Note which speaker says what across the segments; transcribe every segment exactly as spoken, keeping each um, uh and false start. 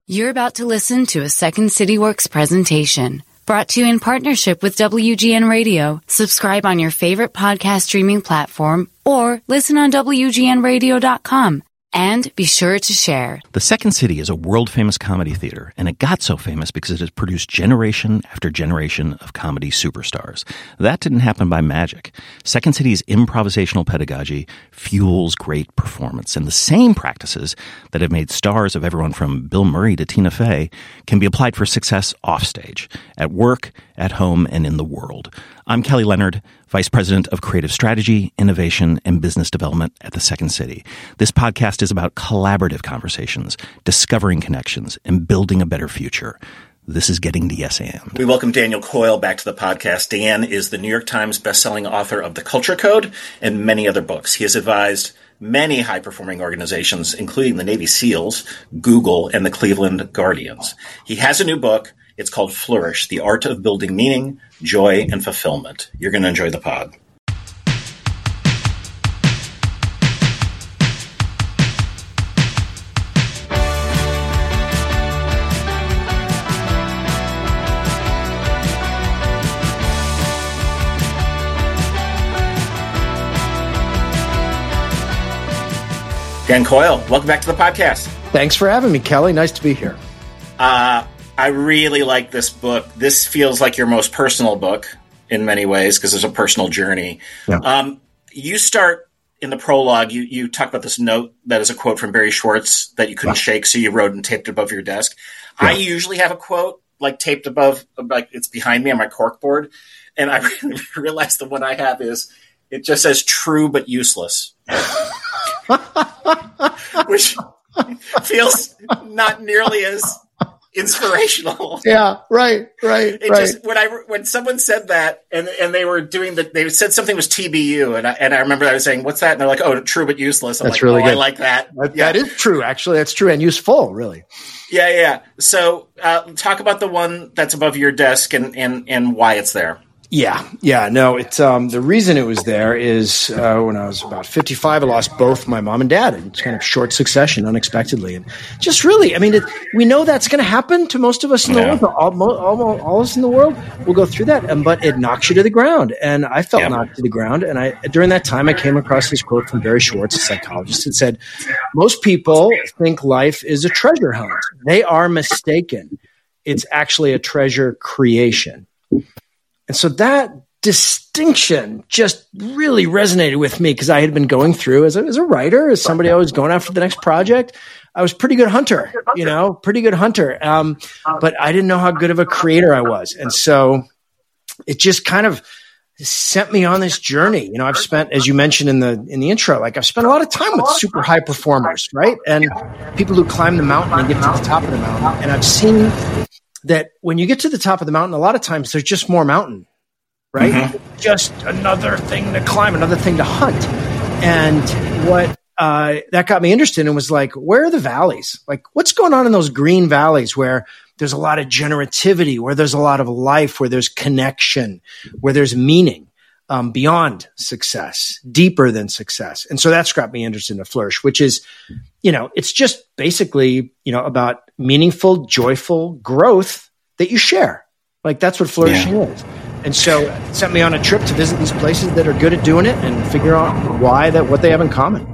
Speaker 1: You're about to listen to a Second City Works presentation brought to you in partnership with W G N Radio. Subscribe on your favorite podcast streaming platform or listen on W G N radio dot com. And be sure to share.
Speaker 2: The Second City is a world-famous comedy theater, and it got so famous because it has produced generation after generation of comedy superstars. That didn't happen by magic. Second City's improvisational pedagogy fuels great performance, and the same practices that have made stars of everyone from Bill Murray to Tina Fey can be applied for success offstage, at work, at home, and in the world. I'm Kelly Leonard, Vice President of Creative Strategy, Innovation, and Business Development at the Second City. This podcast is about collaborative conversations, discovering connections, and building a better future. This is Getting the Yes And.
Speaker 3: We welcome Daniel Coyle back to the podcast. Dan is the New York Times bestselling author of The Culture Code and many other books. He has advised many high-performing organizations, including the Navy SEALs, Google, and the Cleveland Guardians. He has a new book. It's called Flourish, The Art of Building Meaning, Joy, and Fulfillment. You're going to enjoy the pod. Dan Coyle, welcome back to the podcast.
Speaker 4: Thanks for having me, Kelly. Nice to be here.
Speaker 3: Uh, I really like this book. This feels like your most personal book in many ways because there's a personal journey. Yeah. Um, you start in the prologue, you, you talk about this note that is a quote from Barry Schwartz that you couldn't yeah. shake, so you wrote and taped it above your desk. Yeah. I usually have a quote like taped above, like it's behind me on my corkboard, and I realized the one I have is, it just says true but useless. Which feels not nearly as inspirational.
Speaker 4: Yeah, right, right,
Speaker 3: it
Speaker 4: right.
Speaker 3: Just, when I when someone said that, and and they were doing the, they said something was T B U, and I and I remember I was saying, "What's that?" And they're like, "Oh, true but useless." I'm
Speaker 4: That's
Speaker 3: like,
Speaker 4: really
Speaker 3: oh,
Speaker 4: good.
Speaker 3: I like that.
Speaker 4: That,
Speaker 3: yeah.
Speaker 4: that is true, actually. That's true and useful, really.
Speaker 3: Yeah, yeah. So, uh, talk about the one that's above your desk and and and why it's there.
Speaker 4: Yeah, yeah, no, it's, um, the reason it was there is, uh, when I was about fifty-five, I lost both my mom and dad in kind of short succession, unexpectedly. And just really, I mean, it, we know that's going to happen to most of us in the yeah. world, all, all, all, all of us in the world will go through that, um, but it knocks you to the ground. And I felt yeah. knocked to the ground. And I, during that time, I came across this quote from Barry Schwartz, a psychologist, that said, most people think life is a treasure hunt. They are mistaken. It's actually a treasure creation. And so that distinction just really resonated with me because I had been going through as a, as a writer, as somebody always going after the next project. I was pretty good hunter, you know, pretty good hunter. Um, but I didn't know how good of a creator I was. And so it just kind of sent me on this journey. You know, I've spent, as you mentioned in the, in the intro, like I've spent a lot of time with super high performers, right? And people who climb the mountain and get to the top of the mountain. And I've seen that when you get to the top of the mountain, a lot of times there's just more mountain, right? Mm-hmm. Just another thing to climb, another thing to hunt. And what uh, that got me interested in was like, where are the valleys? Like what's going on in those green valleys where there's a lot of generativity, where there's a lot of life, where there's connection, where there's meaning um, beyond success, deeper than success. And so that's got me interested in Flourish, which is, you know, it's just basically, you know, about meaningful, joyful growth that you share. Like that's what flourishing yeah. is. And so it sent me on a trip to visit these places that are good at doing it and figure out why that, what they have in common.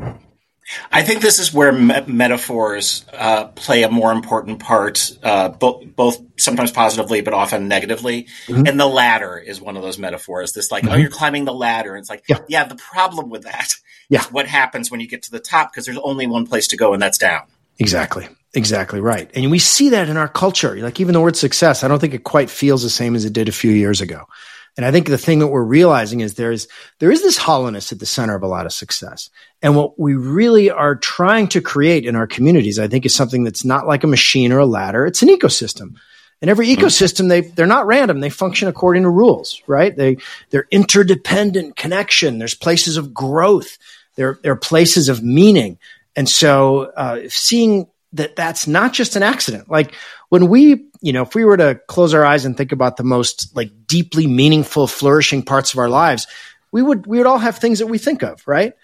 Speaker 3: I think this is where me- metaphors uh, play a more important part, uh, bo- both sometimes positively, but often negatively. Mm-hmm. And the ladder is one of those metaphors. This like, mm-hmm. oh, you're climbing the ladder. And it's like, yeah, yeah the problem with that yeah. is what happens when you get to the top, because there's only one place to go, and that's down.
Speaker 4: Exactly. Exactly right. And we see that in our culture. Like even the word success, I don't think it quite feels the same as it did a few years ago. And I think the thing that we're realizing is there's, there is this hollowness at the center of a lot of success. And what we really are trying to create in our communities, I think, is something that's not like a machine or a ladder. It's an ecosystem. And every ecosystem, they, they're not random. They function according to rules, right? They, they're interdependent connection. There's places of growth. There, there are places of meaning. And so, uh, seeing that that's not just an accident. Like when we, you know, if we were to close our eyes and think about the most like deeply meaningful, flourishing parts of our lives, we would, we would all have things that we think of, right?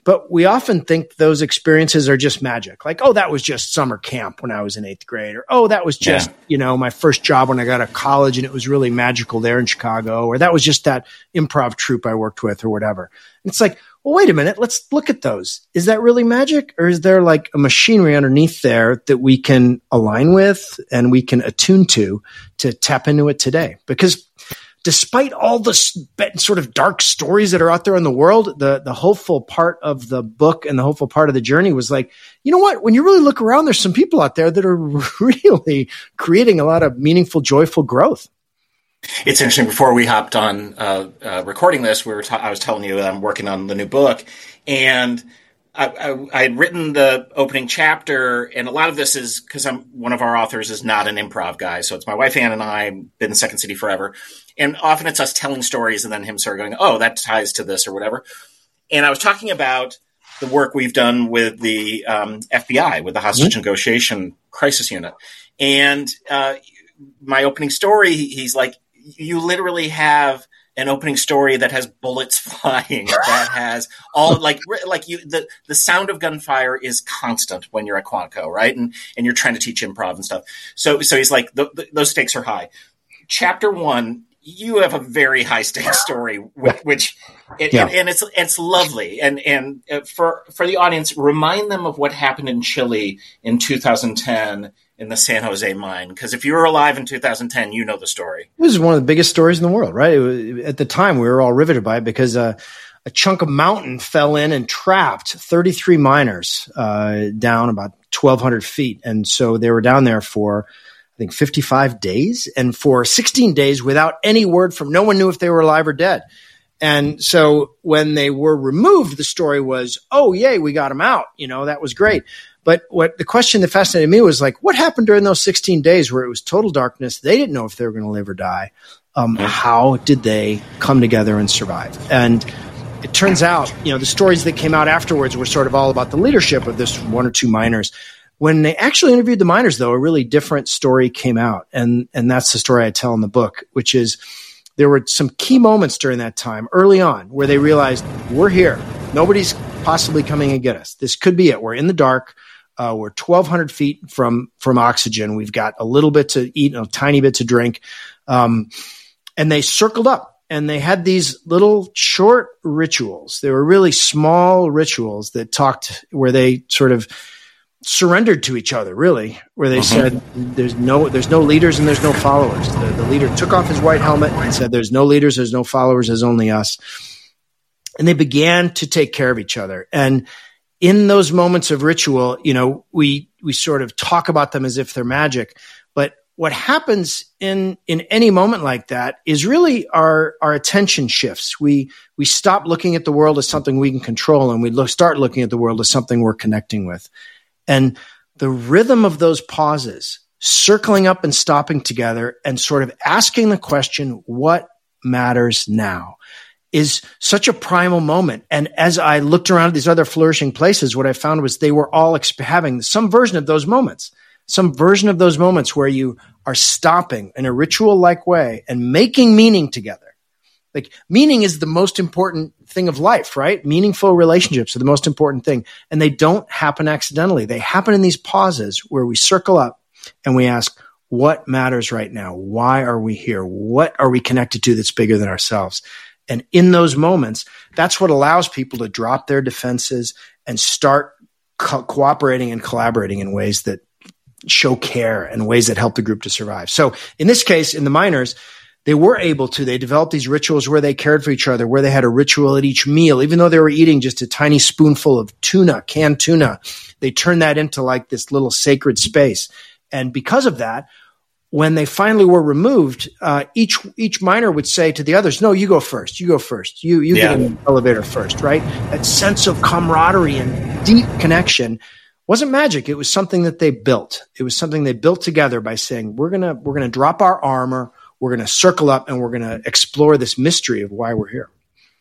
Speaker 4: but we often think those experiences are just magic. Like, oh, that was just summer camp when I was in eighth grade, or, oh, that was just, yeah. you know, my first job when I got to college and it was really magical there in Chicago, or that was just that improv troupe I worked with or whatever. And it's like, well, wait a minute, let's look at those. Is that really magic? Or is there like a machinery underneath there that we can align with and we can attune to, to tap into it today? Because despite all the sort of dark stories that are out there in the world, the, the hopeful part of the book and the hopeful part of the journey was like, you know what? When you really look around, there's some people out there that are really creating a lot of meaningful, joyful growth.
Speaker 3: It's interesting. Before we hopped on uh, uh, recording this, we were ta- I was telling you that I'm working on the new book, and I, I, I had written the opening chapter, and a lot of this is because I'm one of our authors is not an improv guy, so it's my wife Ann and I, been in Second City forever, and often it's us telling stories and then him sort of going, "Oh, that ties to this" or whatever. And I was talking about the work we've done with the um, F B I, with the Hostage mm-hmm. Negotiation Crisis Unit, and uh, my opening story, he's like, you literally have an opening story that has bullets flying, that has all like like you the, the sound of gunfire is constant when you're at Quantico, right? And and you're trying to teach improv and stuff. So so he's like, the, the, those stakes are high. Chapter one, you have a very high stakes story, which, which it, yeah. and, and it's it's lovely. And and for for the audience, remind them of what happened in Chile in two thousand ten. In the San Jose mine, because if you were alive in two thousand ten, you know the story. It
Speaker 4: was one of the biggest stories in the world, right? It was, at the time, we were all riveted by it because uh, a chunk of mountain fell in and trapped thirty-three miners uh, down about twelve hundred feet. And so they were down there for, I think, fifty-five days, and for sixteen days without any word from, no one knew if they were alive or dead. And so when they were removed, the story was, oh, yay, we got them out. You know, that was great. But what the question that fascinated me was like, what happened during those sixteen days where it was total darkness? They didn't know if they were going to live or die. Um, how did they come together and survive? And it turns out, you know, the stories that came out afterwards were sort of all about the leadership of this one or two miners. When they actually interviewed the miners, though, a really different story came out. And, and that's the story I tell in the book, which is there were some key moments during that time early on where they realized we're here. Nobody's possibly coming and get us. This could be it. We're in the dark. Uh, we're twelve hundred feet from, from oxygen. We've got a little bit to eat and a tiny bit to drink. Um, and they circled up and they had these little short rituals. They were really small rituals that talked where they sort of surrendered to each other, really, where they uh-huh. said, there's no, there's no leaders and there's no followers. The, the leader took off his white helmet and said, there's no leaders, there's no followers, there's only us. And they began to take care of each other. And in those moments of ritual, you know, we, we sort of talk about them as if they're magic. But what happens in, in any moment like that is really our, our attention shifts. We, we stop looking at the world as something we can control and we look, start looking at the world as something we're connecting with. And the rhythm of those pauses, circling up and stopping together and sort of asking the question, what matters now? Is such a primal moment. And as I looked around at these other flourishing places, what I found was they were all exp- having some version of those moments, some version of those moments where you are stopping in a ritual-like way and making meaning together. Like meaning is the most important thing of life, right? Meaningful relationships are the most important thing. And they don't happen accidentally. They happen in these pauses where we circle up and we ask, what matters right now? Why are we here? What are we connected to that's bigger than ourselves? And in those moments, that's what allows people to drop their defenses and start co- cooperating and collaborating in ways that show care and ways that help the group to survive. So in this case, in the miners, they were able to, they developed these rituals where they cared for each other, where they had a ritual at each meal, even though they were eating just a tiny spoonful of tuna, canned tuna, they turned that into like this little sacred space. And because of that, when they finally were removed, uh, each each miner would say to the others, no, you go first, you go first, you you yeah. get in the elevator first, right? That sense of camaraderie and deep connection wasn't magic. It was something that they built. It was something they built together by saying, we're gonna we're gonna drop our armor, we're gonna circle up, and we're gonna explore this mystery of why we're here.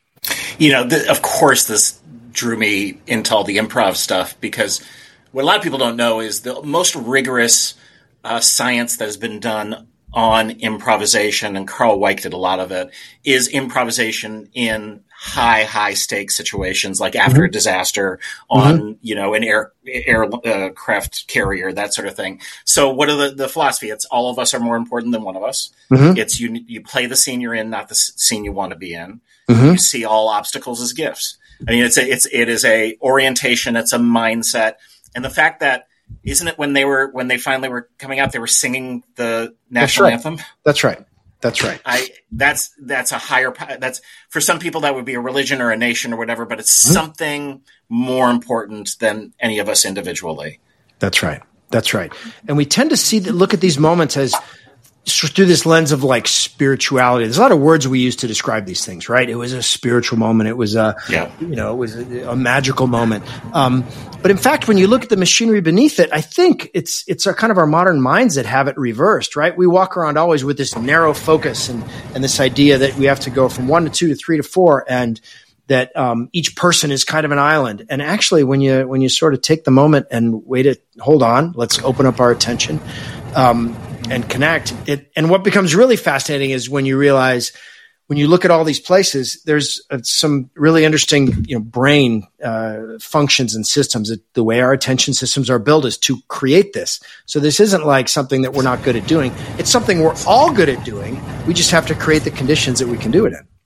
Speaker 3: You know, the, of course, this drew me into all the improv stuff because what a lot of people don't know is the most rigorous Uh, science that has been done on improvisation, and Carl Weick did a lot of it, is improvisation in high, high stakes situations, like after mm-hmm. a disaster on, mm-hmm. you know, an air, aircraft carrier, that sort of thing. So what are the, the philosophy? It's all of us are more important than one of us. Mm-hmm. It's you, you play the scene you're in, not the scene you want to be in. Mm-hmm. You see all obstacles as gifts. I mean, it's a, it's, it is a orientation. It's a mindset. And the fact that, isn't it when they were, when they finally were coming out, they were singing the national
Speaker 4: That's right.
Speaker 3: anthem?
Speaker 4: That's right. That's right.
Speaker 3: I, that's, that's a higher, that's for some people that would be a religion or a nation or whatever, but it's mm-hmm. something more important than any of us individually.
Speaker 4: That's right. That's right. And we tend to see that, look at these moments as through this lens of like spirituality. There's a lot of words we use to describe these things, right? It was a spiritual moment. It was a, yeah. you know, it was a, a magical moment. Um, but in fact, when you look at the machinery beneath it, I think it's, it's our kind of our modern minds that have it reversed, right? We walk around always with this narrow focus and, and this idea that we have to go from one to two to three to four and that, um, each person is kind of an island. And actually, when you, when you sort of take the moment and wait it, hold on, let's open up our attention, um, and connect it. And what becomes really fascinating is when you realize, when you look at all these places, there's uh, some really interesting, you know, brain uh, functions and systems. That the way our attention systems are built is to create this. So this isn't like something that we're not good at doing. It's something we're all good at doing. We just have to create the conditions that we can do it in.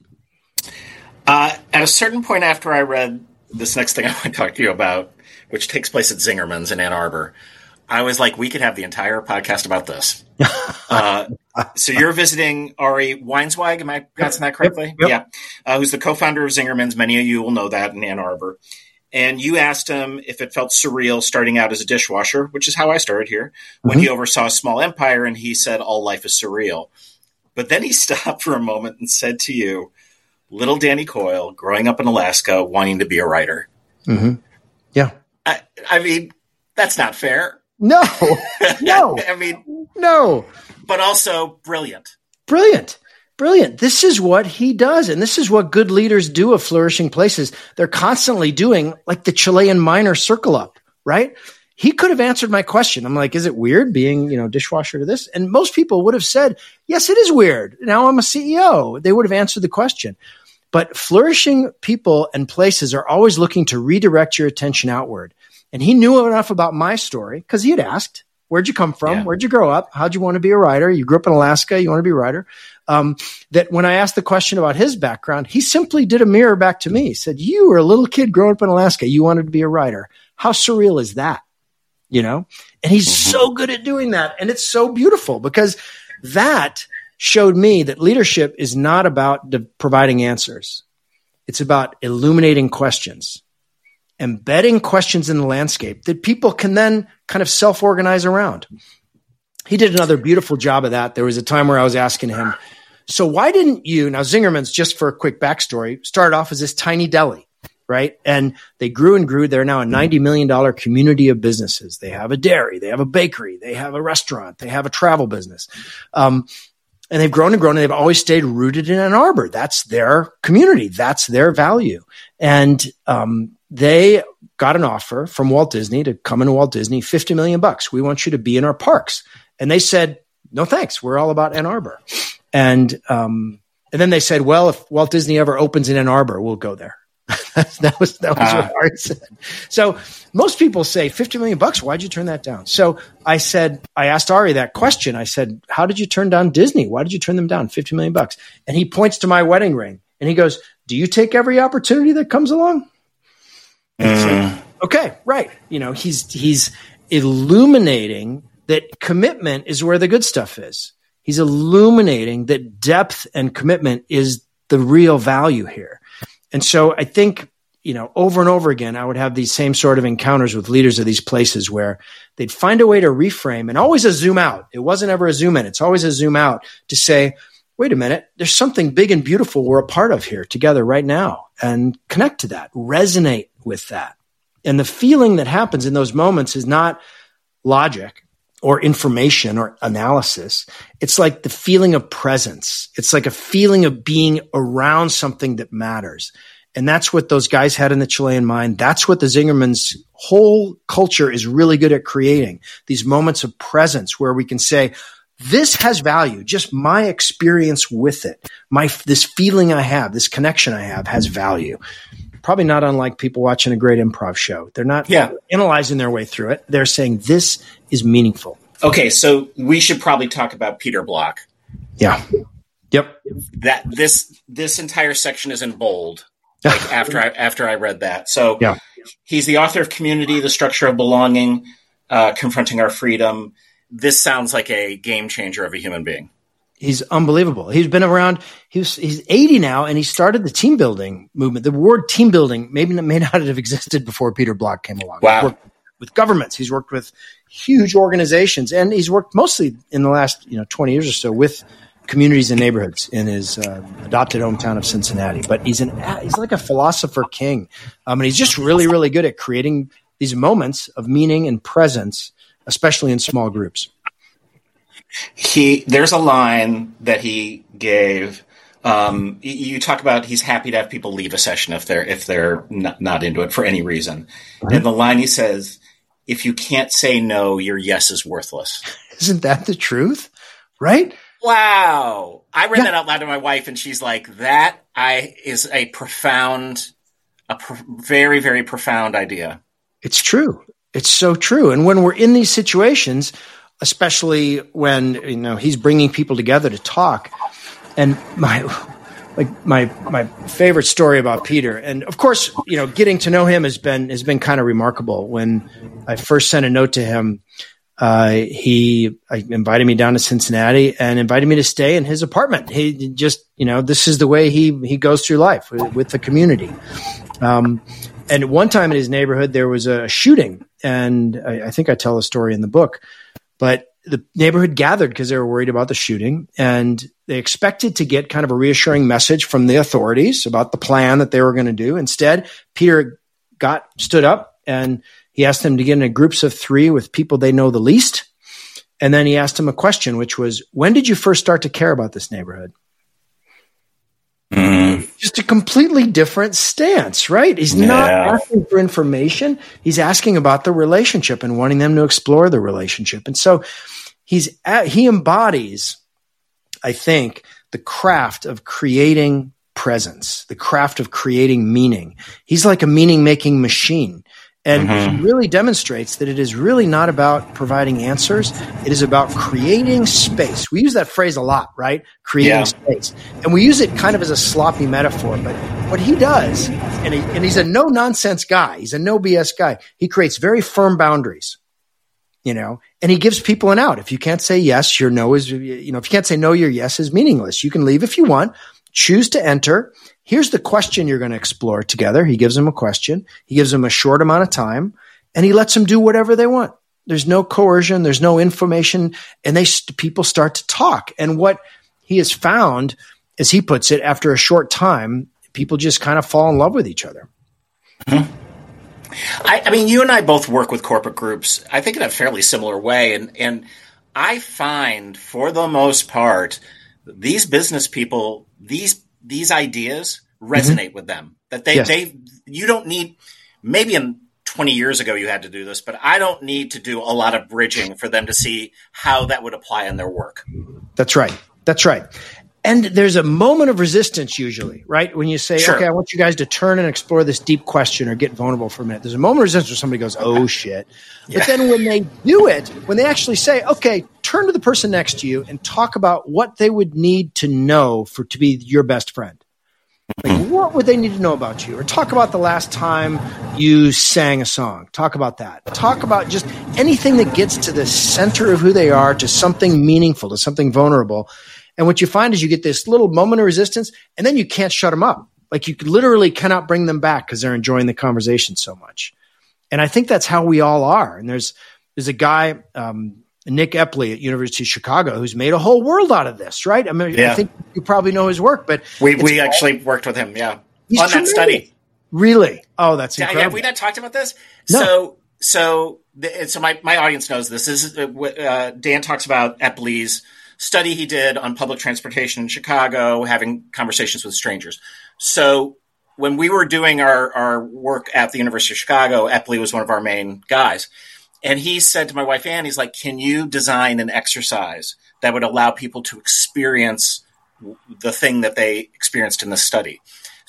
Speaker 3: Uh, at a certain point after I read this next thing I want to talk to you about, which takes place at Zingerman's in Ann Arbor, I was like, we could have the entire podcast about this. uh, so you're visiting Ari Weinzweig, am I pronouncing that correctly?
Speaker 4: Yep, yep.
Speaker 3: Yeah. Uh, who's the co-founder of Zingerman's. Many of you will know that in Ann Arbor. And you asked him if it felt surreal starting out as a dishwasher, which is how I started here, when mm-hmm. he oversaw a small empire, and he said, all life is surreal. But then he stopped for a moment and said to you, little Danny Coyle, growing up in Alaska, wanting to be a writer.
Speaker 4: Mm-hmm. Yeah.
Speaker 3: I, I mean, that's not fair.
Speaker 4: No, no,
Speaker 3: I mean,
Speaker 4: no,
Speaker 3: but also brilliant,
Speaker 4: brilliant, brilliant. This is what he does. And this is what good leaders do of flourishing places. They're constantly doing like the Chilean miner circle up, right? He could have answered my question. I'm like, is it weird being, you know, dishwasher to this? And most people would have said, yes, it is weird. Now I'm a C E O. They would have answered the question. But flourishing people and places are always looking to redirect your attention outward. And he knew enough about my story because he had asked, where'd you come from? Yeah. Where'd you grow up? How'd you want to be a writer? You grew up in Alaska. You want to be a writer? Um, that when I asked the question about his background, he simply did a mirror back to me. He said, you were a little kid growing up in Alaska. You wanted to be a writer. How surreal is that? You know? And he's mm-hmm. so good at doing that. And it's so beautiful because that showed me that leadership is not about de- providing answers. It's about illuminating questions. Embedding questions in the landscape that people can then kind of self-organize around. He did another beautiful job of that. There was a time where I was asking him, so why didn't you, now Zingerman's, just for a quick backstory, started off as this tiny deli, right? And they grew and grew. They're now a ninety million dollars community of businesses. They have a dairy, they have a bakery, they have a restaurant, they have a travel business. Um, and they've grown and grown, and they've always stayed rooted in Ann Arbor. That's their community. That's their value. And, um, they got an offer from Walt Disney to come into Walt Disney, fifty million bucks. We want you to be in our parks. And they said, no, thanks. We're all about Ann Arbor. And, um, and then they said, well, if Walt Disney ever opens in Ann Arbor, we'll go there. that was, that was uh, what Ari said. So most people say fifty million bucks. Why'd you turn that down? So I said, I asked Ari that question. I said, how did you turn down Disney? Why did you turn them down? fifty million bucks. And he points to my wedding ring and he goes, do you take every opportunity that comes along? Mm. So, okay, right. You know, he's he's illuminating that commitment is where the good stuff is. He's illuminating that depth and commitment is the real value here. And so I think, you know, over and over again, I would have these same sort of encounters with leaders of these places where they'd find a way to reframe, and always a zoom out. It wasn't ever a zoom in. It's always a zoom out to say, wait a minute, there's something big and beautiful we're a part of here together right now, and connect to that, resonate with that. And the feeling that happens in those moments is not logic or information or analysis. It's like the feeling of presence. It's like a feeling of being around something that matters. And that's what those guys had in the Chilean mine. That's what the Zingerman's whole culture is really good at creating. These moments of presence where we can say, this has value. Just my experience with it, my this feeling I have, this connection I have has value. Probably not unlike people watching a great improv show. They're not
Speaker 3: yeah.
Speaker 4: analyzing their way through it. They're saying this is meaningful.
Speaker 3: Okay, so we should probably talk about Peter Block.
Speaker 4: Yeah. Yep.
Speaker 3: That this this entire section is in bold. Like after I after I read that. So
Speaker 4: yeah.
Speaker 3: He's the author of Community, The Structure of Belonging, uh, Confronting Our Freedom. This sounds like a game changer of a human being.
Speaker 4: He's unbelievable. He's been around. He's he's eighty now, and he started the team building movement. The word team building maybe may not have existed before Peter Block came along.
Speaker 3: Wow.
Speaker 4: He's worked with governments. He's worked with huge organizations, and he's worked mostly in the last you know twenty years or so with communities and neighborhoods in his uh, adopted hometown of Cincinnati. But he's an he's like a philosopher king, um, and he's just really really good at creating these moments of meaning and presence, especially in small groups.
Speaker 3: He there's a line that he gave. Um, you talk about he's happy to have people leave a session if they're if they're not, not into it for any reason. Mm-hmm. And the line he says, "If you can't say no, your yes is worthless."
Speaker 4: Isn't that the truth? Right?
Speaker 3: Wow! I read
Speaker 4: yeah.
Speaker 3: that out loud to my wife, and she's like, "That I is a profound, a pro- very very profound idea."
Speaker 4: It's true. It's so true. And when we're in these situations, especially when, you know, he's bringing people together to talk. And my, like my, my favorite story about Peter, and of course, you know, getting to know him has been, has been kind of remarkable. When I first sent a note to him, uh, he I invited me down to Cincinnati and invited me to stay in his apartment. He just, you know, this is the way he, he goes through life with, with the community. Um, and one time in his neighborhood, there was a shooting, and I, I think I tell a story in the book. But the neighborhood gathered because they were worried about the shooting, and they expected to get kind of a reassuring message from the authorities about the plan that they were going to do. Instead, Peter got stood up and he asked them to get into groups of three with people they know the least. And then he asked him a question, which was, when did you first start to care about this neighborhood? Mm. Just a completely different stance, right? He's yeah. not asking for information. He's asking about the relationship and wanting them to explore the relationship. And so he's at, he embodies, I think, the craft of creating presence, the craft of creating meaning. He's like a meaning-making machine. And mm-hmm. he really demonstrates that it is really not about providing answers. It is about creating space. We use that phrase a lot, right? Creating yeah. space. And we use it kind of as a sloppy metaphor. But what he does, and, he, and he's a no-nonsense guy. He's a no-B S guy. He creates very firm boundaries, you know, and he gives people an out. If you can't say yes, your no is, you know, if you can't say no, your yes is meaningless. You can leave if you want. Choose to enter. Here's the question you're going to explore together. He gives them a question. He gives them a short amount of time, and he lets them do whatever they want. There's no coercion. There's no information, and they people start to talk. And what he has found, as he puts it, after a short time, people just kind of fall in love with each other.
Speaker 3: Mm-hmm. I, I mean, you and I both work with corporate groups, I think in a fairly similar way, and and I find, for the most part, these business people, these these ideas resonate mm-hmm. with them. That they, yes. they you don't need, maybe in twenty years ago you had to do this, but I don't need to do a lot of bridging for them to see how that would apply in their work.
Speaker 4: That's right. That's right. And there's a moment of resistance usually, right? When you say, sure. okay, I want you guys to turn and explore this deep question or get vulnerable for a minute. There's a moment of resistance where somebody goes, oh shit. Yeah. But then when they do it, when they actually say, okay, turn to the person next to you and talk about what they would need to know for to be your best friend. Like, what would they need to know about you? Or talk about the last time you sang a song. Talk about that. Talk about just anything that gets to the center of who they are, to something meaningful, to something vulnerable. And what you find is you get this little moment of resistance, and then you can't shut them up. Like, you literally cannot bring them back because they're enjoying the conversation so much. And I think that's how we all are. And there's there's a guy, um, Nick Epley at University of Chicago, who's made a whole world out of this, right? I mean, yeah. I think you probably know his work, but
Speaker 3: we we actually worked with him, yeah, on tremendous. That study.
Speaker 4: Really? Oh, that's incredible.
Speaker 3: Yeah, yeah, we not talked about this.
Speaker 4: No.
Speaker 3: So so so my my audience knows this. This is uh, Dan talks about Epley's study he did on public transportation in Chicago, having conversations with strangers. So when we were doing our, our work at the University of Chicago, Epley was one of our main guys. And he said to my wife, Anne, he's like, can you design an exercise that would allow people to experience the thing that they experienced in the study?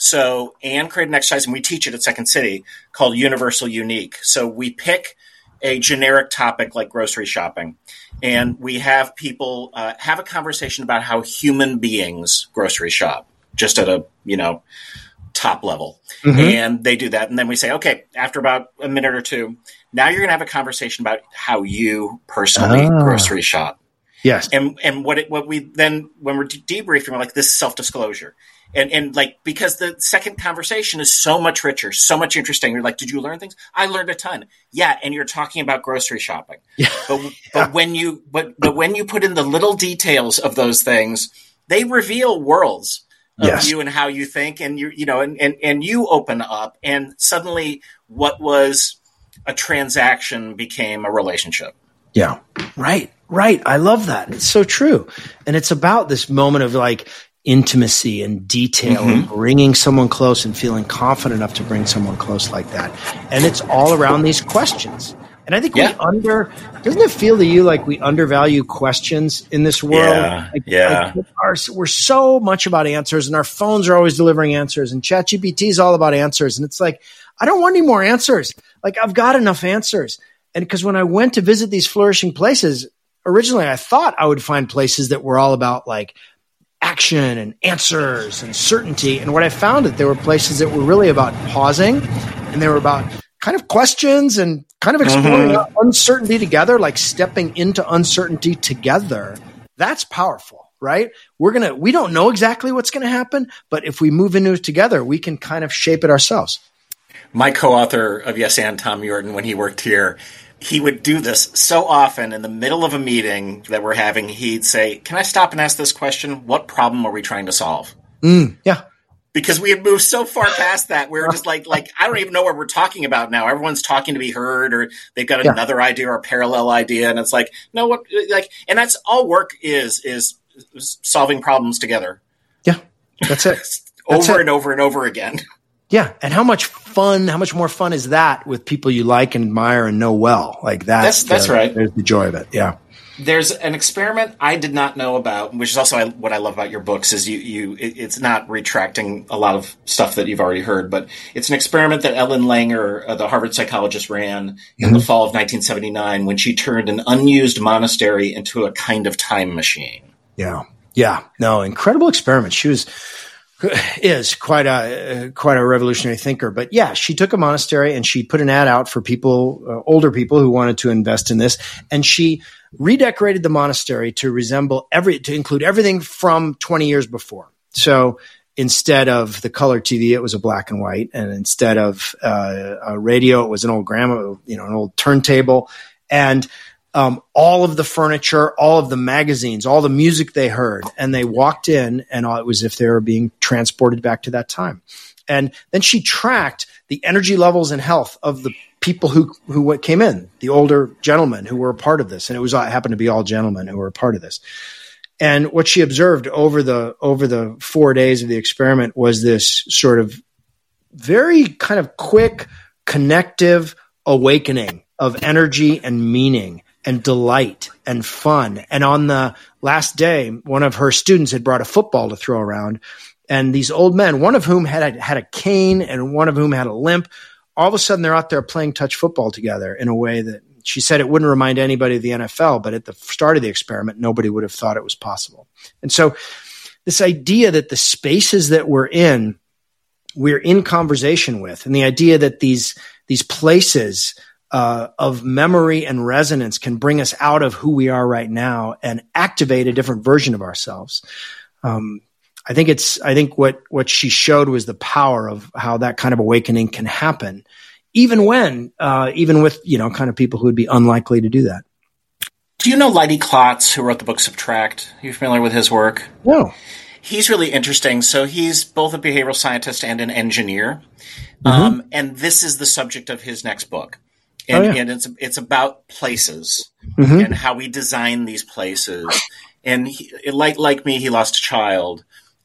Speaker 3: So Anne created an exercise, and we teach it at Second City, called Universal Unique. So we pick a generic topic like grocery shopping, and we have people uh, have a conversation about how human beings grocery shop, just at a, you know, top level. Mm-hmm. And they do that. And then we say, okay, after about a minute or two, now you're going to have a conversation about how you personally ah. grocery shop.
Speaker 4: Yes.
Speaker 3: And and what it, what we then, when we're debriefing, we're like, this is self-disclosure. And and like, because the second conversation is so much richer, so much interesting. You're like, did you learn things? I learned a ton. Yeah. And you're talking about grocery shopping. Yeah. But, yeah. but when you, but, but when you put in the little details of those things, they reveal worlds of yes. you and how you think, and you, you know, and, and, and you open up, and suddenly what was a transaction became a relationship.
Speaker 4: Yeah. Right. Right. I love that. It's so true. And it's about this moment of like intimacy and detail mm-hmm. and bringing someone close and feeling confident enough to bring someone close like that. And it's all around these questions. And I think yeah. we under, doesn't it feel to you like we undervalue questions in this world?
Speaker 3: Yeah.
Speaker 4: Like,
Speaker 3: yeah.
Speaker 4: Like our, we're so much about answers, and our phones are always delivering answers, and ChatGPT is all about answers. And it's like, I don't want any more answers. Like, I've got enough answers. And because when I went to visit these flourishing places, originally I thought I would find places that were all about like action and answers and certainty. And what I found that there were places that were really about pausing, and they were about kind of questions and kind of exploring mm-hmm. uncertainty together, like stepping into uncertainty together. That's powerful, right? We're going to, we don't know exactly what's going to happen, but if we move into it together, we can kind of shape it ourselves.
Speaker 3: My co-author of Yes and, Tom Yorton, when he worked here, he would do this so often in the middle of a meeting that we're having. He'd say, can I stop and ask this question? What problem are we trying to solve?
Speaker 4: Mm, yeah.
Speaker 3: Because we had moved so far past that. We were just like, like, I don't even know what we're talking about now. Everyone's talking to be heard, or they've got yeah. another idea or a parallel idea. And it's like, no, what, like, and that's all work is, is solving problems together.
Speaker 4: Yeah. That's it.
Speaker 3: over
Speaker 4: that's it.
Speaker 3: and over and over again.
Speaker 4: Yeah. And how much fun, how much more fun is that with people you like and admire and know well? Like that's,
Speaker 3: that's, that's
Speaker 4: the,
Speaker 3: right.
Speaker 4: There's the joy of it. Yeah.
Speaker 3: There's an experiment I did not know about, which is also what I love about your books, is you, you, it, it's not retracting a lot of stuff that you've already heard, but it's an experiment that Ellen Langer, uh, the Harvard psychologist, ran in mm-hmm. the fall of nineteen seventy-nine when she turned an unused monastery into a kind of time machine.
Speaker 4: Yeah. Yeah. No, incredible experiment. She was, is quite a, uh, quite a revolutionary thinker, but yeah, she took a monastery and she put an ad out for people, uh, older people who wanted to invest in this. And she redecorated the monastery to resemble every, to include everything from twenty years before. So instead of the color T V, it was a black and white. And instead of uh, a radio, it was an old grandma, you know, an old turntable. And um, all of the furniture, all of the magazines, all the music they heard. And they walked in, and it was as if they were being transported back to that time. And then she tracked the energy levels and health of the people who who came in, the older gentlemen who were a part of this. And it was it happened to be all gentlemen who were a part of this. And what she observed over the over the four days of the experiment was this sort of very kind of quick, connective awakening of energy and meaning and delight and fun. And on the last day, one of her students had brought a football to throw around. And these old men, one of whom had a, had a cane and one of whom had a limp, all of a sudden they're out there playing touch football together in a way that she said it wouldn't remind anybody of the N F L, but at the start of the experiment, nobody would have thought it was possible. And so this idea that the spaces that we're in, we're in conversation with, and the idea that these, these places uh, of memory and resonance can bring us out of who we are right now and activate a different version of ourselves. Um, I think it's, I think what, what she showed was the power of how that kind of awakening can happen, even when, uh, even with, you know, kind of people who would be unlikely to do that.
Speaker 3: Do you know Leidy Klotz, who wrote the book Subtract? Are you familiar with his work?
Speaker 4: No.
Speaker 3: He's really interesting. So he's both a behavioral scientist and an engineer. Mm-hmm. Um, and this is the subject of his next book. And, oh, yeah. and it's, it's about places mm-hmm. and how we design these places. And he, like, like me, he lost a child.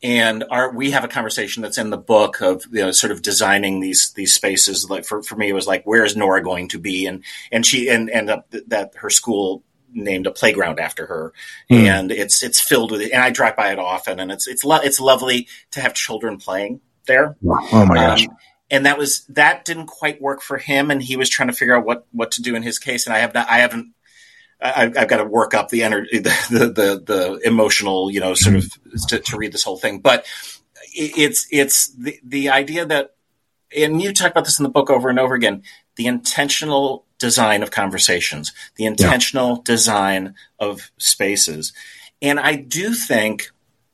Speaker 3: and our, we have a conversation that's in the book of, you know, sort of designing these these spaces. Like for, for me, it was like, where is Nora going to be? And and she and and uh, that her school named a playground after her, mm. and it's it's filled with it. And I drive by it often, and it's it's lo- it's lovely to have children playing there.
Speaker 4: Oh my gosh. Um,
Speaker 3: and that was that didn't quite work for him, and he was trying to figure out what what to do in his case. And I have not, I haven't. I've, I've got to work up the energy, the, the, the, the emotional, you know, sort of to, to read this whole thing. But it's, it's the, the idea that, and you talk about this in the book over and over again, the intentional design of conversations, the intentional yeah. design of spaces. And I do think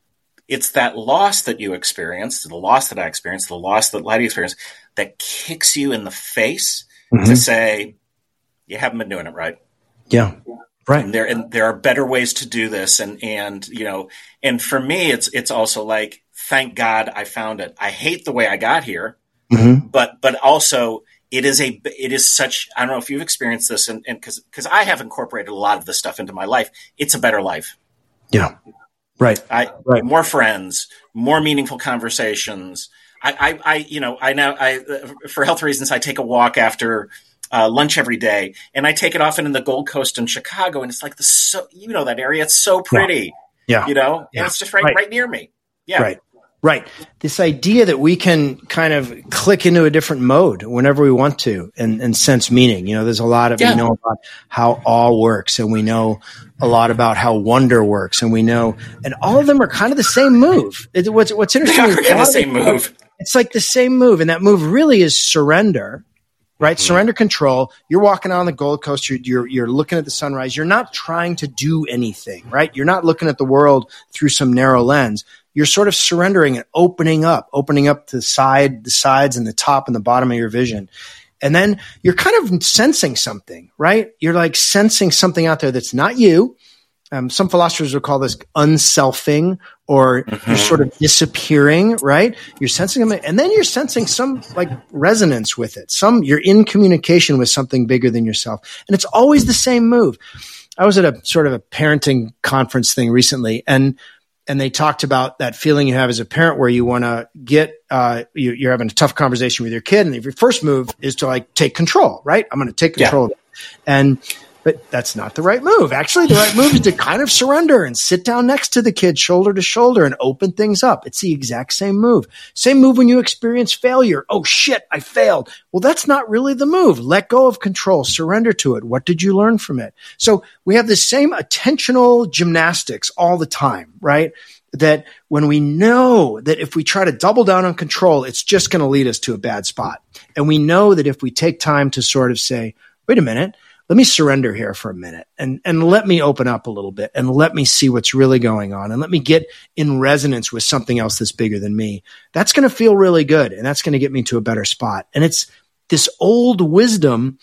Speaker 3: it's that loss that you experienced, the loss that I experienced, the loss that Leidy experienced, that kicks you in the face mm-hmm. to say, you haven't been doing it right.
Speaker 4: Yeah. Right.
Speaker 3: And there, and there are better ways to do this. And, and, you know, and for me, it's, it's also like, thank God I found it. I hate the way I got here, mm-hmm. but, but also it is a, it is such, I don't know if you've experienced this and, and cause, cause I have incorporated a lot of this stuff into my life. It's a better life.
Speaker 4: Yeah. Right.
Speaker 3: I,
Speaker 4: right.
Speaker 3: More friends, more meaningful conversations. I, I, I, you know, I now, I, for health reasons, I take a walk after Uh, lunch every day, and I take it often in the Gold Coast in Chicago, and it's like the so you know that area. It's so pretty,
Speaker 4: yeah, yeah.
Speaker 3: you know,
Speaker 4: yeah.
Speaker 3: and it's just right, right, right near me. Yeah,
Speaker 4: right, right. This idea that we can kind of click into a different mode whenever we want to, and, and sense meaning. You know, there's a lot of yeah. we know about how awe works, and we know a lot about how wonder works, and we know, and all of them are kind of the same move. It, what's what's interesting?
Speaker 3: They are the same move.
Speaker 4: It's like the same move, and that move really is surrender. Right? Mm-hmm. Surrender control. You're walking on the Gold Coast. You're, you're, you're looking at the sunrise. You're not trying to do anything, right? You're not looking at the world through some narrow lens. You're sort of surrendering and opening up, opening up the side, the sides and the top and the bottom of your vision. And then you're kind of sensing something, right? You're like sensing something out there that's not you. Um, some philosophers would call this unselfing, or mm-hmm. you're sort of disappearing, right? You're sensing them, and then you're sensing some like resonance with it. Some you're in communication with something bigger than yourself, and it's always the same move. I was at a sort of a parenting conference thing recently, and and they talked about that feeling you have as a parent where you want to get uh, you, you're having a tough conversation with your kid, and your first move is to like take control, right? I'm going to take control yeah. of it, and but that's not the right move. Actually, the right move is to kind of surrender and sit down next to the kid, shoulder to shoulder, and open things up. It's the exact same move. Same move when you experience failure. Oh, shit, I failed. Well, that's not really the move. Let go of control. Surrender to it. What did you learn from it? So we have the same attentional gymnastics all the time, right? That when we know that if we try to double down on control, it's just going to lead us to a bad spot. And we know that if we take time to sort of say, wait a minute, let me surrender here for a minute and, and let me open up a little bit and let me see what's really going on and let me get in resonance with something else that's bigger than me. That's going to feel really good, and that's going to get me to a better spot. And it's this old wisdom.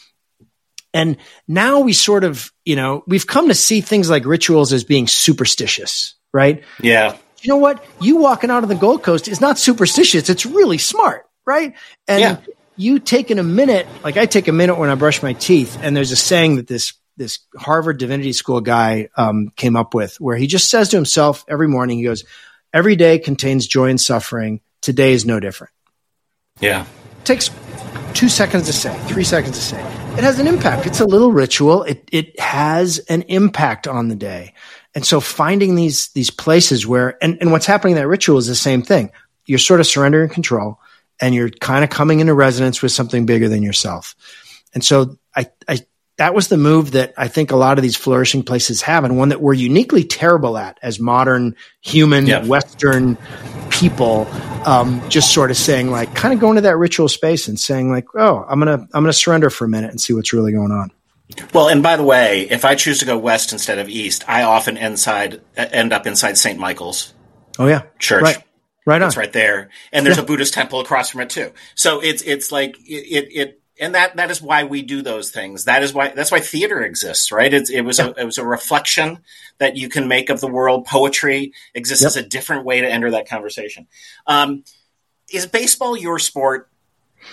Speaker 4: And now we sort of, you know, we've come to see things like rituals as being superstitious, right?
Speaker 3: Yeah.
Speaker 4: You know what? You walking out of the Gold Coast is not superstitious. It's really smart, right? And yeah. you taking a minute, like I take a minute when I brush my teeth, and there's a saying that this this Harvard Divinity School guy um, came up with, where he just says to himself every morning, he goes, every day contains joy and suffering. Today is no different.
Speaker 3: Yeah.
Speaker 4: It takes two seconds to say, three seconds to say. It has an impact. It's a little ritual. It it has an impact on the day. And so finding these these places where, and, and what's happening in that ritual is the same thing. You're sort of surrendering control, and you're kind of coming into resonance with something bigger than yourself. And so I, I, that was the move that I think a lot of these flourishing places have, and one that we're uniquely terrible at as modern human yep. Western people, um, just sort of saying like, kind of going to that ritual space and saying like, oh, I'm going to, I'm going to surrender for a minute and see what's really going on.
Speaker 3: Well, and by the way, if I choose to go west instead of east, I often inside, end up inside Saint Michael's.
Speaker 4: Oh yeah.
Speaker 3: Church.
Speaker 4: Right. Right on.
Speaker 3: It's right there. And there's
Speaker 4: yeah.
Speaker 3: a Buddhist temple across from it too. So it's, it's like it, it, it, and that, that is why we do those things. That is why, that's why theater exists, right? It's, it was
Speaker 4: yeah.
Speaker 3: a, it was a reflection that you can make of the world. Poetry exists yep. as a different way to enter that conversation. Um, is baseball your sport?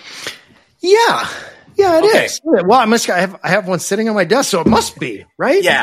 Speaker 4: Yeah. Yeah, it
Speaker 3: okay.
Speaker 4: is. Well, I must, I have, I have one sitting on my desk, so it must be, right?
Speaker 3: Yeah.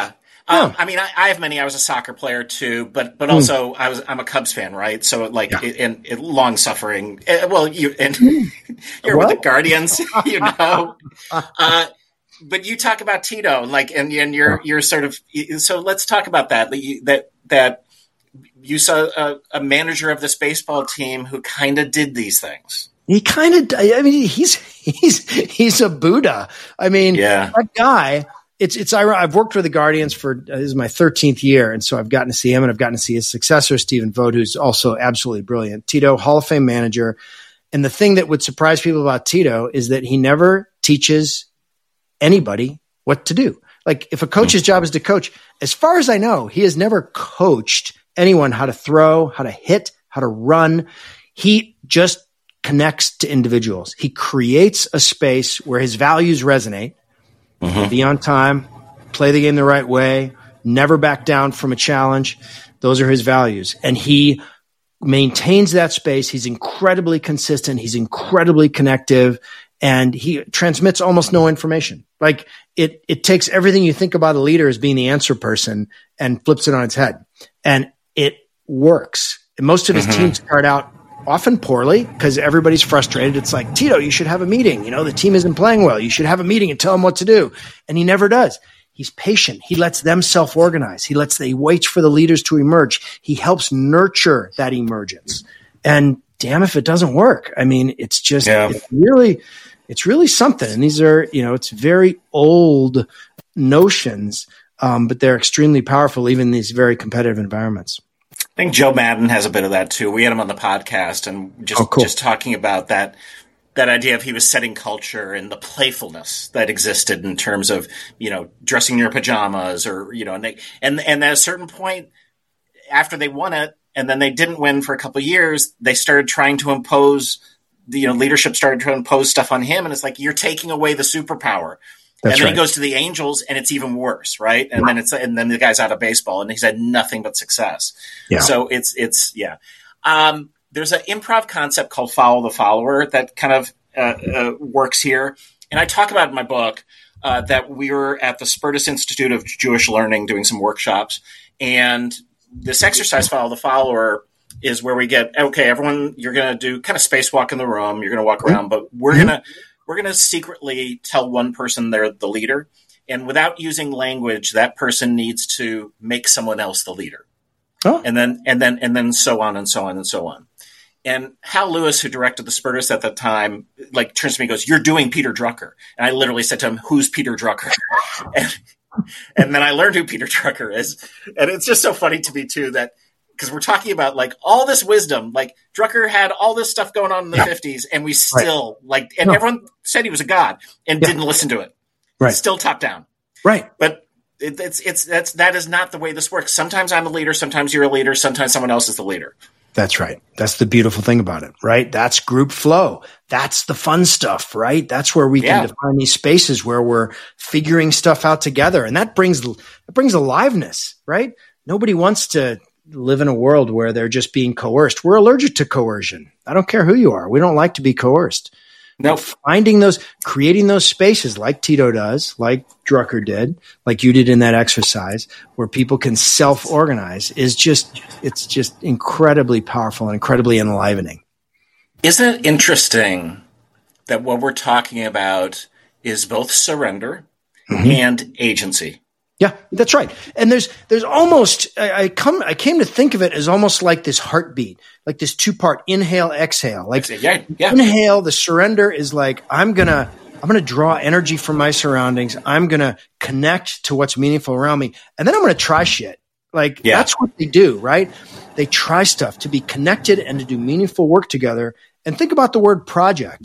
Speaker 3: Um, I mean, I, I have many. I was a soccer player too, but but also mm. I was I'm a Cubs fan, right? So like, yeah. and, and long suffering. Uh, well, you and you're what? with the Guardians, you know. Uh, but you talk about Tito, like, and and you're you're sort of. So let's talk about that. That that you saw a, a manager of this baseball team who kind of did these things.
Speaker 4: He kind of. I mean, he's he's he's a Buddha. I mean,
Speaker 3: yeah.
Speaker 4: that guy. It's it's I've worked with the Guardians for uh, this is my thirteenth year, and so I've gotten to see him, and I've gotten to see his successor, Stephen Vogt, who's also absolutely brilliant. Tito, Hall of Fame manager, and the thing that would surprise people about Tito is that he never teaches anybody what to do. Like if a coach's job is to coach, as far as I know, he has never coached anyone how to throw, how to hit, how to run. He just connects to individuals. He creates a space where his values resonate. Mm-hmm. Be on time, play the game the right way, never back down from a challenge. Those are his values. And he maintains that space. He's incredibly consistent. He's incredibly connective. And he transmits almost no information. Like it, it takes everything you think about a leader as being the answer person and flips it on its head. And it works. And most of his mm-hmm. teams start out often poorly because everybody's frustrated. It's like, Tito, you should have a meeting. You know, the team isn't playing well. You should have a meeting and tell them what to do. And he never does. He's patient. He lets them self-organize. He lets, he waits for the leaders to emerge. He helps nurture that emergence. And damn if it doesn't work. I mean, it's just, yeah. it's really, it's really something. And these are, you know, it's very old notions, um, but they're extremely powerful, even in these very competitive environments.
Speaker 3: I think Joe Madden has a bit of that too. We had him on the podcast and just, oh, cool. just talking about that, that idea of he was setting culture and the playfulness that existed in terms of, you know, dressing in your pajamas or, you know, and they, and, and at a certain point after they won it and then they didn't win for a couple of years, they started trying to impose the, you know, leadership started to impose stuff on him. And it's like, you're taking away the superpower. That's and then right. he goes to the Angels and it's even worse. Right. And yeah. then it's, and then the guy's out of baseball and he's had nothing but success. Yeah. So it's, it's, yeah. Um, there's an improv concept called Follow the Follower that kind of uh, uh, works here. And I talk about in my book uh, that we were at the Spertus Institute of Jewish Learning doing some workshops. And this exercise, Follow the Follower, is where we get, okay, everyone, you're going to do kind of spacewalk in the room. You're going to walk around, but we're mm-hmm. going to, we're going to secretly tell one person they're the leader. And without using language, that person needs to make someone else the leader. Oh. And then, and then, and then so on and so on and so on. And Hal Lewis, who directed the Spertus at the time, like turns to me and goes, "You're doing Peter Drucker." And I literally said to him, "Who's Peter Drucker?" and, and then I learned who Peter Drucker is. And it's just so funny to me too, that because we're talking about like all this wisdom, like Drucker had all this stuff going on in the yeah. fifties and we still right. like, and no. everyone said he was a god and yeah. didn't listen to it. Right. Still top down.
Speaker 4: Right.
Speaker 3: But it, it's, it's, that's, that is not the way this works. Sometimes I'm a leader. Sometimes you're a leader. Sometimes someone else is the leader.
Speaker 4: That's right. That's the beautiful thing about it, right? That's group flow. That's the fun stuff, right? That's where we yeah. can define these spaces where we're figuring stuff out together. And that brings, that brings aliveness, right? Nobody wants to live in a world where they're just being coerced. We're allergic to coercion. I don't care who you are. We don't like to be coerced. Now, finding those, creating those spaces like Tito does, like Drucker did, like you did in that exercise, where people can self-organize is just, it's just incredibly powerful and incredibly enlivening.
Speaker 3: Isn't it interesting that what we're talking about is both surrender mm-hmm. and agency?
Speaker 4: Yeah, that's right. And there's, there's almost, I, I come, I came to think of it as almost like this heartbeat, like this two part inhale, exhale, like
Speaker 3: yeah, yeah.
Speaker 4: inhale, the surrender is like, I'm going to, I'm going to draw energy from my surroundings. I'm going to connect to what's meaningful around me. And then I'm going to try shit. Like yeah. that's what they do, right? They try stuff to be connected and to do meaningful work together. And think about the word project.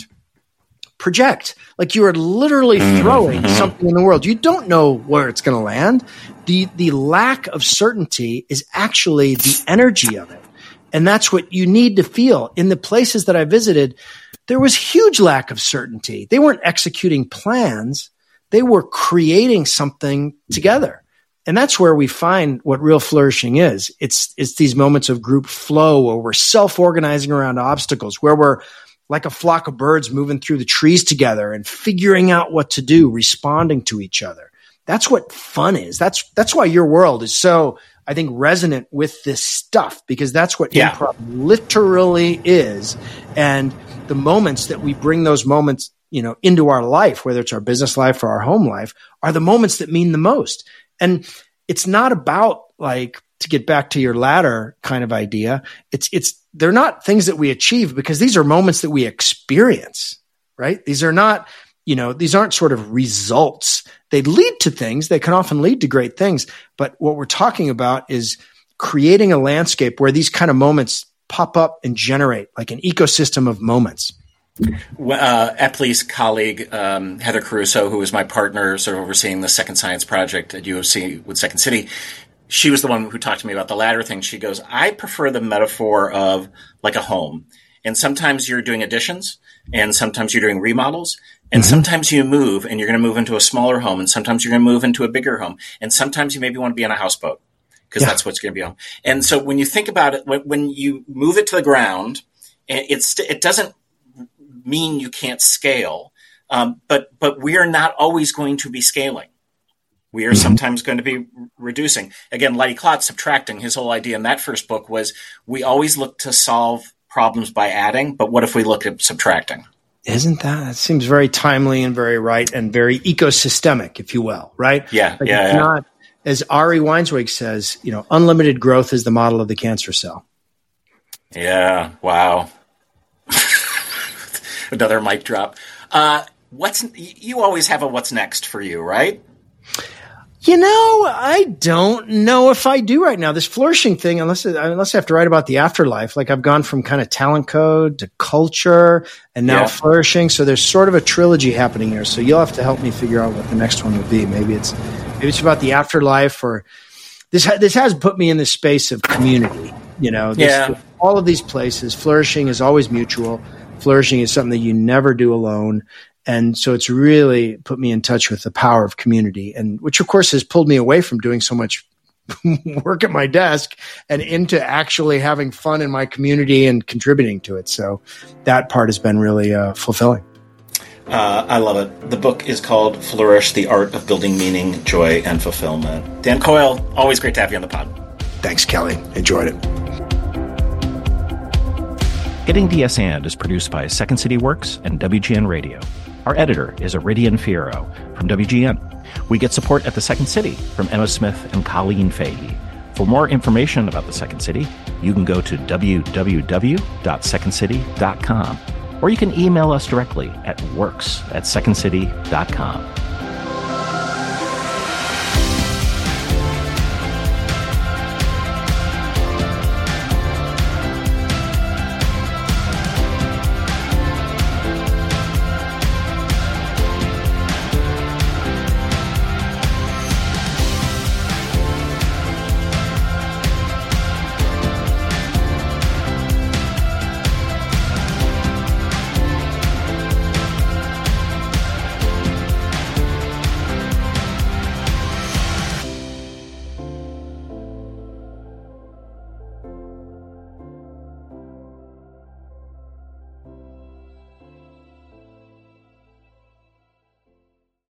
Speaker 4: Project, like you are literally throwing mm-hmm. something in the world. You don't know where it's going to land. The the lack of certainty is actually the energy of it. And that's what you need to feel. In the places that I visited, there was huge lack of certainty. They weren't executing plans. They were creating something together. And that's where we find what real flourishing is. It's it's these moments of group flow where we're self-organizing around obstacles, where we're like a flock of birds moving through the trees together and figuring out what to do, responding to each other. That's what fun is. That's that's why your world is so, I think, resonant with this stuff, because that's what yeah. improv literally is. And the moments that we bring those moments, you know, into our life, whether it's our business life or our home life, are the moments that mean the most. And it's not about, like, to get back to your ladder kind of idea. It's, it's, they're not things that we achieve, because these are moments that we experience, right? These are not, you know, these aren't sort of results. They lead to things. They can often lead to great things. But what we're talking about is creating a landscape where these kind of moments pop up and generate, like an ecosystem of moments.
Speaker 3: Uh, Epley's colleague, um, Heather Caruso, who was my partner sort of overseeing the Second Science project at U of C with Second City, she was the one who talked to me about the ladder thing. She goes, I prefer the metaphor of like a home. And sometimes you're doing additions, and sometimes you're doing remodels, and mm-hmm. sometimes you move and you're going to move into a smaller home, and sometimes you're going to move into a bigger home. And sometimes you maybe want to be on a houseboat, because yeah. that's what's going to be home. And so when you think about it, when, when you move it to the ground, it's, it doesn't mean you can't scale. Um, but, but we are not always going to be scaling. We are mm-hmm. sometimes going to be reducing. Again, Leidy Klotz, subtracting, his whole idea in that first book was we always look to solve problems by adding, but what if we look at subtracting?
Speaker 4: Isn't that? That seems very timely and very right and very ecosystemic, if you will, right?
Speaker 3: Yeah,
Speaker 4: like
Speaker 3: yeah,
Speaker 4: it's
Speaker 3: yeah.
Speaker 4: Not, as Ari Weinswig says, you know, unlimited growth is the model of the cancer cell.
Speaker 3: Yeah, wow. Another mic drop. Uh, what's you always have a what's next for you, right?
Speaker 4: You know, I don't know if I do right now. This flourishing thing, unless unless I have to write about the afterlife, like I've gone from kind of talent code to culture and now yeah. flourishing. So there's sort of a trilogy happening here. So you'll have to help me figure out what the next one would be. Maybe it's maybe it's about the afterlife, or this ha- this has put me in the space of community. You know, this,
Speaker 3: yeah.
Speaker 4: all of these places, flourishing is always mutual. Flourishing is something that you never do alone. And so it's really put me in touch with the power of community, and which of course has pulled me away from doing so much work at my desk and into actually having fun in my community and contributing to it. So that part has been really uh, fulfilling.
Speaker 3: Uh, I love it. The book is called Flourish, The Art of Building Meaning, Joy, and Fulfillment. Dan Coyle, always great to have you on the pod.
Speaker 4: Thanks, Kelly. Enjoyed it.
Speaker 2: Getting D S And is produced by Second City Works and W G N Radio. Our editor is Iridian Fierro from W G N. We get support at the Second City from Emma Smith and Colleen Fahey. For more information about the Second City, you can go to w w w dot second city dot com, or you can email us directly at works at second city dot com.